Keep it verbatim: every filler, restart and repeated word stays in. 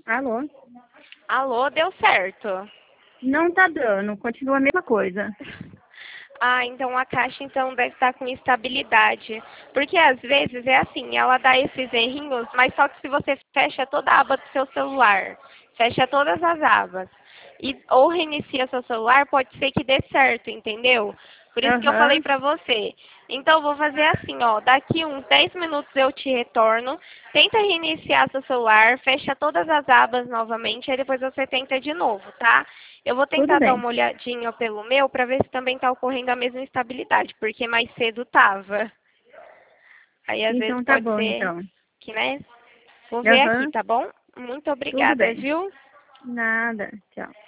Alô? Alô, deu certo. Não tá dando, continua a mesma coisa. Ah, então a caixa então deve estar com instabilidade. Porque às vezes é assim, ela dá esses errinhos, mas só que se você fecha toda a aba do seu celular, fecha todas as abas, e, ou reinicia seu celular, pode ser que dê certo, entendeu? Por isso que eu falei Aham, pra você. Então, eu vou fazer assim, ó. Daqui uns dez minutos eu te retorno. Tenta reiniciar seu celular, fecha todas as abas novamente, aí depois você tenta de novo, tá? Eu vou tudo tentar dar bem. uma olhadinha pelo meu pra ver se também tá ocorrendo a mesma instabilidade, porque mais cedo tava. Aí às vezes Então tá pode bom, ser então. que, né? Vou ver aqui, Aham, tá bom? Muito tudo obrigada, bem. viu? Nada, tchau.